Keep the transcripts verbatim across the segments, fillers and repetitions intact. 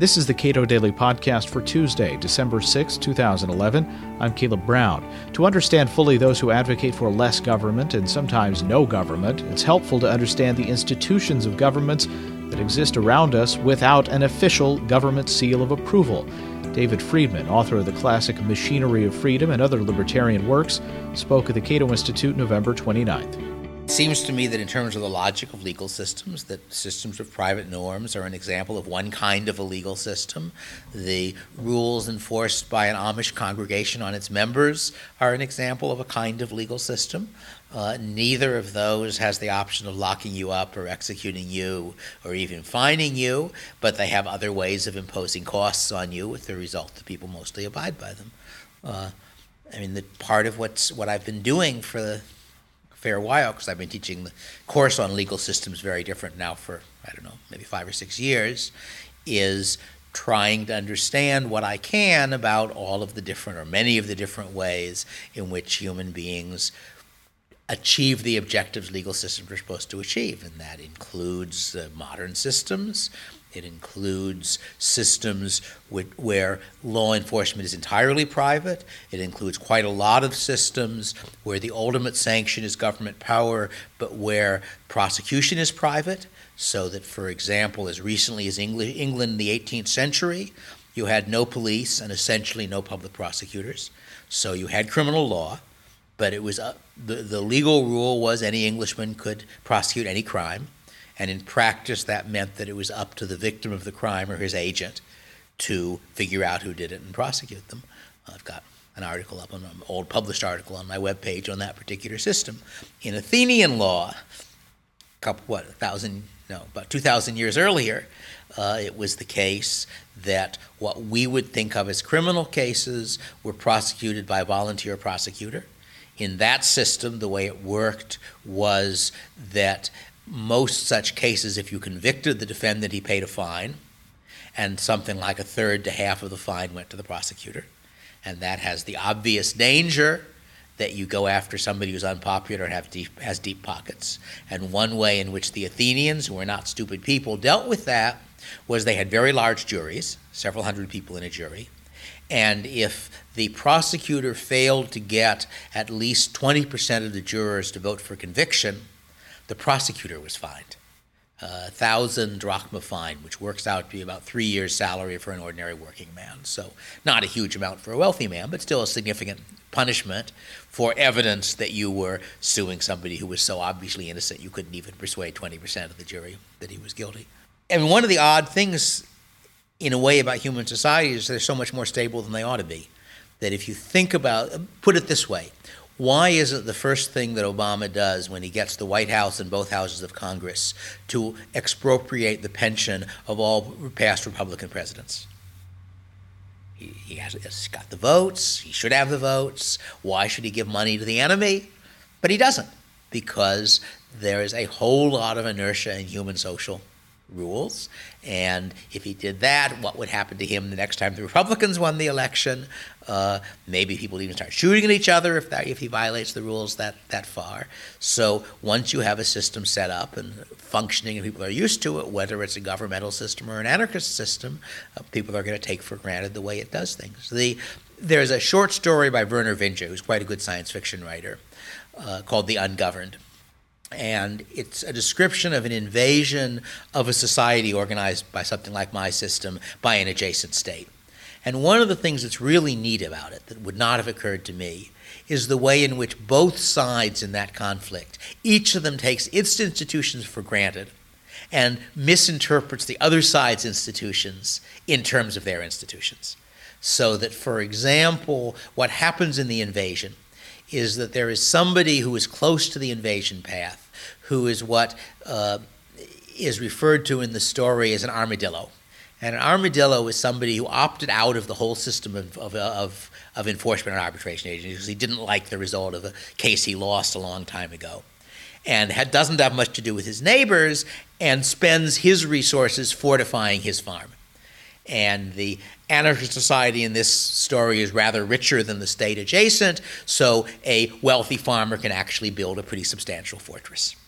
This is the Cato Daily Podcast for Tuesday, December sixth, two thousand eleven. I'm Caleb Brown. To understand fully those who advocate for less government and sometimes no government, it's helpful to understand the institutions of governments that exist around us without an official government seal of approval. David Friedman, author of the classic Machinery of Freedom and other libertarian works, spoke at the Cato Institute November twenty-ninth. It seems to me that in terms of the logic of legal systems, that systems of private norms are an example of one kind of a legal system. The rules enforced by an Amish congregation on its members are an example of a kind of legal system. Uh, neither of those has the option of locking you up or executing you or even fining you, but they have other ways of imposing costs on you with the result that people mostly abide by them. Uh, I mean, the part of what's what I've been doing for the fair while, because I've been teaching the course on legal systems very different now for, I don't know, maybe five or six years, is trying to understand what I can about all of the different, or many of the different ways in which human beings achieve the objectives legal systems are supposed to achieve. And that includes uh, modern systems. It includes systems with, where law enforcement is entirely private. It includes quite a lot of systems where the ultimate sanction is government power, but where prosecution is private. So that, for example, as recently as England, England in the eighteenth century, you had no police and essentially no public prosecutors. So you had criminal law, but it was uh, the, the legal rule was any Englishman could prosecute any crime. And in practice, that meant that it was up to the victim of the crime or his agent to figure out who did it and prosecute them. I've got an article up, on an old published article on my webpage on that particular system. In Athenian law, a couple, what, a thousand, no, about two thousand years earlier, uh, it was the case that what we would think of as criminal cases were prosecuted by a volunteer prosecutor. In that system, the way it worked was that most such cases, if you convicted the defendant, he paid a fine, and something like a third to half of the fine went to the prosecutor. And that has the obvious danger that you go after somebody who's unpopular and have deep, has deep pockets. And one way in which the Athenians, who were not stupid people, dealt with that was they had very large juries, several hundred people in a jury, and if the prosecutor failed to get at least twenty percent of the jurors to vote for conviction, the prosecutor was fined. A uh, thousand drachma fine, which works out to be about three years' salary for an ordinary working man. So not a huge amount for a wealthy man, but still a significant punishment for evidence that you were suing somebody who was so obviously innocent you couldn't even persuade twenty percent of the jury that he was guilty. And one of the odd things, in a way, about human society is they're so much more stable than they ought to be. That if you think about, put it this way, why isn't the first thing that Obama does when he gets the White House and both houses of Congress to expropriate the pension of all past Republican presidents? He, he has he's got the votes. He should have the votes. Why should he give money to the enemy? But he doesn't, because there is a whole lot of inertia in human social rules. And if he did that, what would happen to him the next time the Republicans won the election? Uh, maybe people would even start shooting at each other if that, if he violates the rules that, that far. So once you have a system set up and functioning and people are used to it, whether it's a governmental system or an anarchist system, uh, people are going to take for granted the way it does things. The, there's a short story by Vernor Vinge, who's quite a good science fiction writer, uh, called The Ungoverned. And it's a description of an invasion of a society organized by something like my system by an adjacent state. And one of the things that's really neat about it that would not have occurred to me is the way in which both sides in that conflict, each of them takes its institutions for granted and misinterprets the other side's institutions in terms of their institutions. So that, for example, what happens in the invasion is that there is somebody who is close to the invasion path, who is what uh, is referred to in the story as an armadillo. And an armadillo is somebody who opted out of the whole system of, of, of, of enforcement and arbitration agencies because he didn't like the result of a case he lost a long time ago. And had, doesn't have much to do with his neighbors and spends his resources fortifying his farm. And the anarchist society in this story is rather richer than the state adjacent, so a wealthy farmer can actually build a pretty substantial fortress.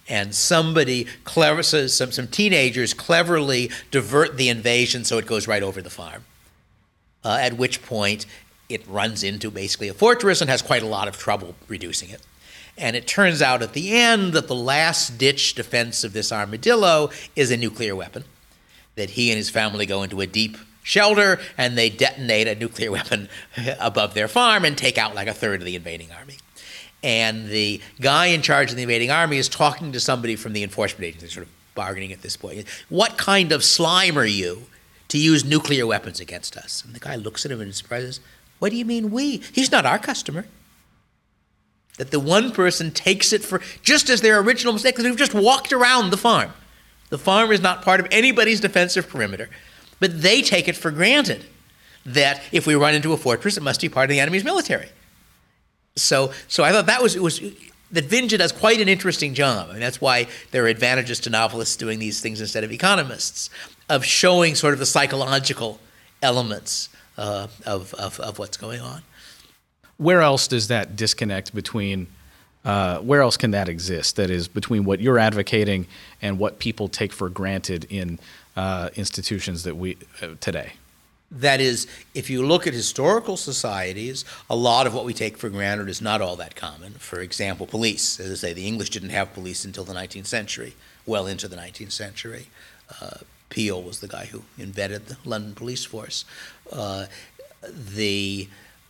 And somebody clever, so some, some teenagers cleverly divert the invasion so it goes right over the farm, uh, at which point it runs into basically a fortress and has quite a lot of trouble reducing it. And it turns out at the end that the last-ditch defense of this armadillo is a nuclear weapon, that he and his family go into a deep shelter and they detonate a nuclear weapon above their farm and take out like a third of the invading army. And the guy in charge of the invading army is talking to somebody from the enforcement agency, sort of bargaining at this point. What kind of slime are you to use nuclear weapons against us? And the guy looks at him and surprises, what do you mean we? He's not our customer. That the one person takes it for just as their original mistake, because we've just walked around the farm. The farm is not part of anybody's defensive perimeter, but they take it for granted that if we run into a fortress, it must be part of the enemy's military. So, so I thought that was, it was that Vinge does quite an interesting job. I mean, that's why there are advantages to novelists doing these things instead of economists, of showing sort of the psychological elements uh, of, of, of what's going on. Where else does that disconnect between, uh, where else can that exist? That is, between what you're advocating and what people take for granted in uh, institutions that we uh, today? That is, if you look at historical societies, a lot of what we take for granted is not all that common. For example, police. As I say, the English didn't have police until the nineteenth century, well into the nineteenth century. Uh, Peel was the guy who invented the London police force. Uh, the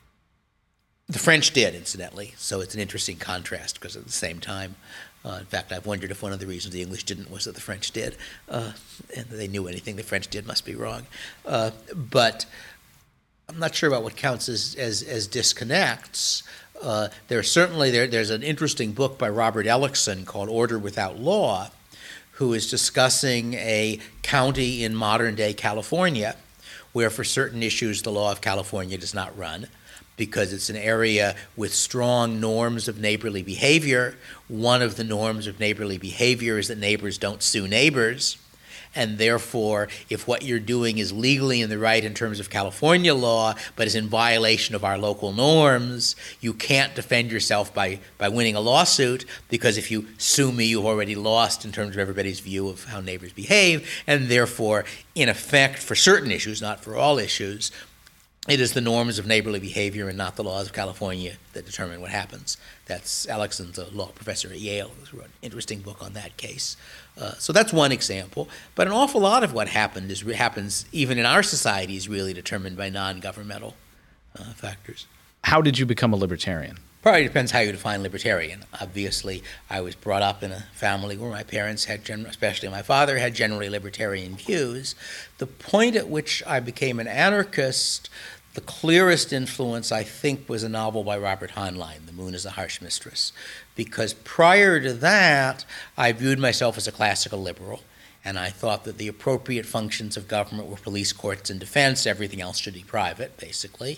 The French did, incidentally, so it's an interesting contrast because at the same time, uh, in fact, I've wondered if one of the reasons the English didn't was that the French did, uh, and they knew anything the French did must be wrong. Uh, but I'm not sure about what counts as, as, as disconnects. Uh, there's certainly, there, there's an interesting book by Robert Ellickson called Order Without Law, who is discussing a county in modern-day California where for certain issues the law of California does not run, because it's an area with strong norms of neighborly behavior. One of the norms of neighborly behavior is that neighbors don't sue neighbors, and therefore, if what you're doing is legally in the right in terms of California law, but is in violation of our local norms, you can't defend yourself by, by winning a lawsuit, because if you sue me, you've already lost in terms of everybody's view of how neighbors behave, and therefore, in effect, for certain issues, not for all issues, it is the norms of neighborly behavior and not the laws of California that determine what happens. That's Ellickson's a law professor at Yale, who wrote an interesting book on that case. Uh, so that's one example. But an awful lot of what happened is happens even in our society is really determined by non-governmental uh, factors. How did you become a libertarian? Probably depends how you define libertarian. Obviously, I was brought up in a family where my parents had, gen- especially my father, had generally libertarian views. The point at which I became an anarchist, the clearest influence, I think, was a novel by Robert Heinlein, The Moon is a Harsh Mistress, because prior to that, I viewed myself as a classical liberal, and I thought that the appropriate functions of government were police, courts, and defense. Everything else should be private, basically.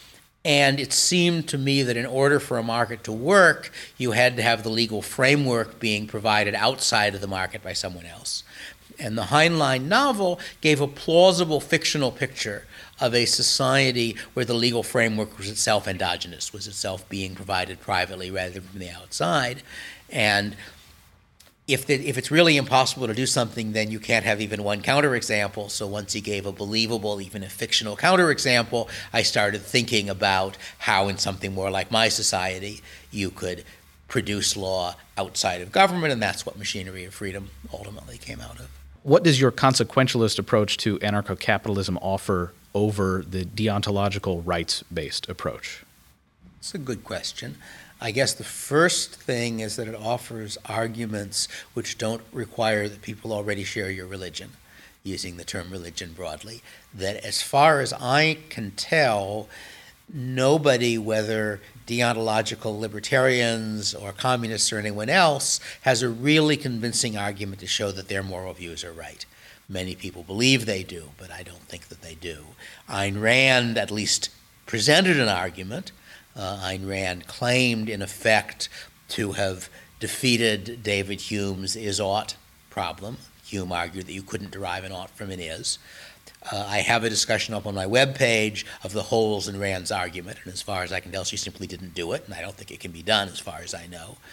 And it seemed to me that in order for a market to work, you had to have the legal framework being provided outside of the market by someone else. And the Heinlein novel gave a plausible fictional picture of a society where the legal framework was itself endogenous, was itself being provided privately rather than from the outside. And if, the, if it's really impossible to do something, then you can't have even one counterexample. So once he gave a believable, even a fictional counterexample, I started thinking about how in something more like my society you could produce law outside of government, and that's what Machinery of Freedom ultimately came out of. What does your consequentialist approach to anarcho-capitalism offer over the deontological rights-based approach? It's a good question. I guess the first thing is that it offers arguments which don't require that people already share your religion, using the term religion broadly. That as far as I can tell, nobody, whether deontological libertarians or communists or anyone else, has a really convincing argument to show that their moral views are right. Many people believe they do, but I don't think that they do. Ayn Rand at least presented an argument. Uh, Ayn Rand claimed, in effect, to have defeated David Hume's is-ought problem. Hume argued that you couldn't derive an ought from an is. Uh, I have a discussion up on my webpage of the holes in Rand's argument, and as far as I can tell, she simply didn't do it, and I don't think it can be done as far as I know.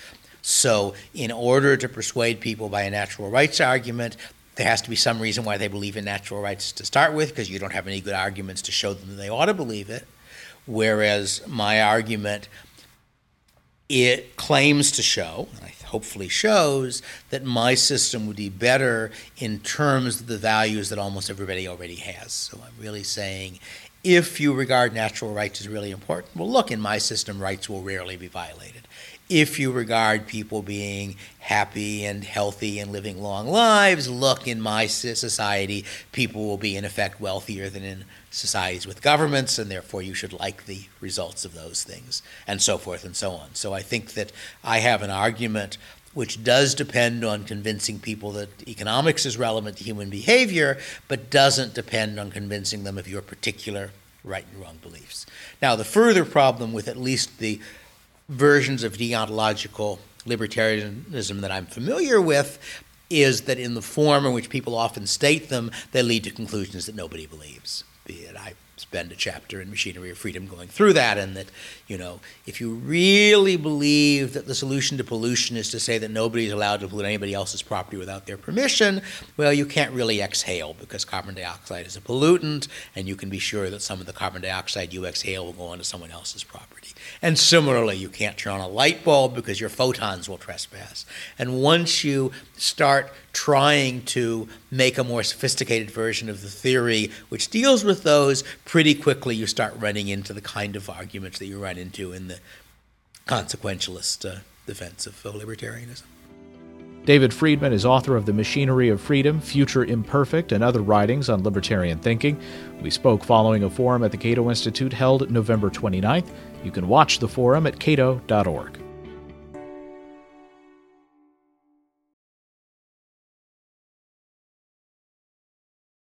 So in order to persuade people by a natural rights argument, there has to be some reason why they believe in natural rights to start with, because you don't have any good arguments to show them that they ought to believe it. Whereas my argument, it claims to show, and I hopefully shows, that my system would be better in terms of the values that almost everybody already has. So I'm really saying, if you regard natural rights as really important, well, look, in my system, rights will rarely be violated. If you regard people being happy and healthy and living long lives, look, in my society, people will be, in effect, wealthier than in societies with governments, and therefore you should like the results of those things, and so forth and so on. So I think that I have an argument which does depend on convincing people that economics is relevant to human behavior, but doesn't depend on convincing them of your particular right and wrong beliefs. Now, the further problem with at least the versions of deontological libertarianism that I'm familiar with is that in the form in which people often state them, they lead to conclusions that nobody believes. Be it, I spend a chapter in Machinery of Freedom going through that, and that, you know, if you really believe that the solution to pollution is to say that nobody is allowed to pollute anybody else's property without their permission, well, you can't really exhale, because carbon dioxide is a pollutant, and you can be sure that some of the carbon dioxide you exhale will go onto someone else's property. And similarly, you can't turn on a light bulb because your photons will trespass. And once you start trying to make a more sophisticated version of the theory which deals with those, pretty quickly you start running into the kind of arguments that you run into in the consequentialist uh, defense of libertarianism. David Friedman is author of The Machinery of Freedom, Future Imperfect, and other writings on libertarian thinking. We spoke following a forum at the Cato Institute held November twenty-ninth. You can watch the forum at cato dot org.